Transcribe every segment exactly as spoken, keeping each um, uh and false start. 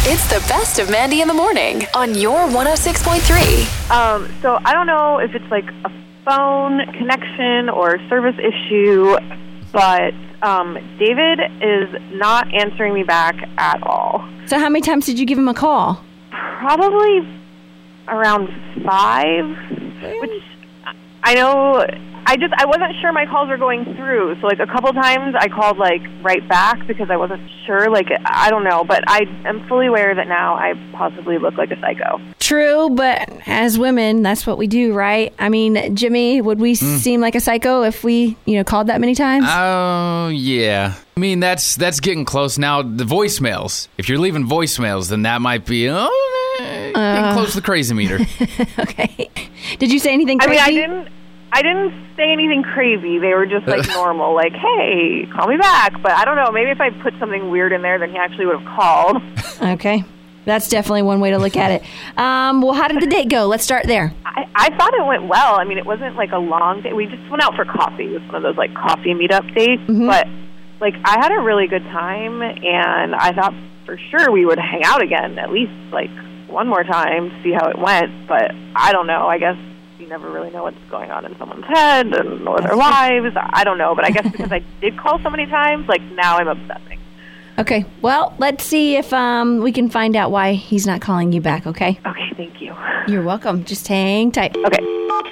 It's the best of Mandy in the morning on your one oh six point three. Um, so I don't know if it's like a phone connection or service issue, but um, David is not answering me back at all. So how many times did you give him a call? Probably around five, which I know... I just, I wasn't sure my calls were going through. So, like, a couple times I called, like, right back because I wasn't sure. Like, I don't know. But I am fully aware that now I possibly look like a psycho. True, but as women, that's what we do, right? I mean, Jimmy, would we mm. seem like a psycho if we, you know, called that many times? Oh, uh, yeah. I mean, that's that's getting close. Now, the voicemails. If you're leaving voicemails, then that might be, oh, getting uh, close to the crazy meter. Okay. Did you say anything crazy? I mean, I didn't... I didn't say anything crazy. They were just, like, normal. Like, hey, call me back. But I don't know. Maybe if I put something weird in there, then he actually would have called. Okay. That's definitely one way to look at it. Um, well, how did the date go? Let's start there. I, I thought it went well. I mean, it wasn't, like, a long day. We just went out for coffee. It was one of those, like, coffee meetup dates. Mm-hmm. But, like, I had a really good time, and I thought for sure we would hang out again at least, like, one more time to see how it went. But I don't know. I guess you never really know what's going on in someone's head and or their lives. I don't know, but I guess because I did call so many times, like, now I'm obsessing. Okay, well, let's see if um, we can find out why he's not calling you back, okay? Okay, thank you. You're welcome. Just hang tight. Okay.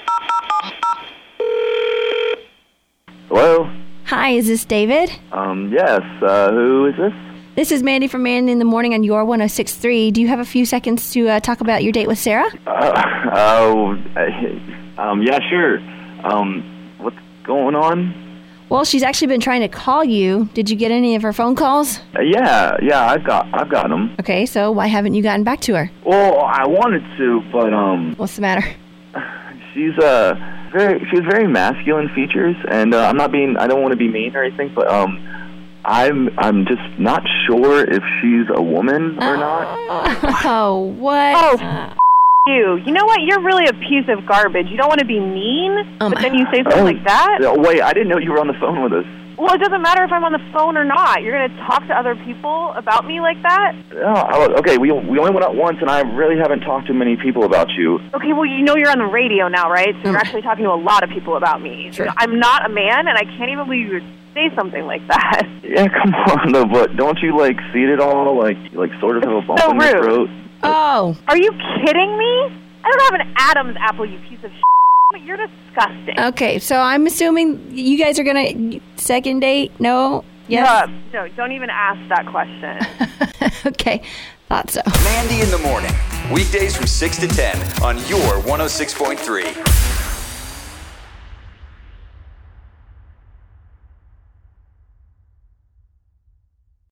Hello? Hi, is this David? Um, yes. Uh, who is this? This is Mandy from Mandy in the Morning on your one oh six point three. Do you have a few seconds to uh, talk about your date with Sarah? Uh, oh, uh, um, yeah, sure. Um, what's going on? Well, she's actually been trying to call you. Did you get any of her phone calls? Uh, yeah, yeah, I've got, I've got them. Okay, so why haven't you gotten back to her? Well, I wanted to, but um. What's the matter? She's uh very, she has very masculine features, and uh, I'm not being, I don't want to be mean or anything, but um. I'm I'm just not sure if she's a woman or not. Oh, what? Oh, f- you. You know what? You're really a piece of garbage. You don't want to be mean, um, but then you say something oh, like that? Wait, I didn't know you were on the phone with us. Well, it doesn't matter if I'm on the phone or not. You're going to talk to other people about me like that? Oh, okay, we we only went out once, and I really haven't talked to many people about you. Okay, well, you know you're on the radio now, right? So you're actually talking to a lot of people about me. Sure. I'm not a man, and I can't even believe you would say something like that. Yeah, come on, though, but don't you, like, see it all? Like, like sort of have a bump so in rude. your throat? Oh. Are you kidding me? I don't have an Adam's apple, you piece of shit. You're disgusting. Okay, so I'm assuming you guys are going to second date? No? Yes? No, no, don't even ask that question. Okay, thought so. Mandy in the Morning, weekdays from six to ten on your one oh six point three.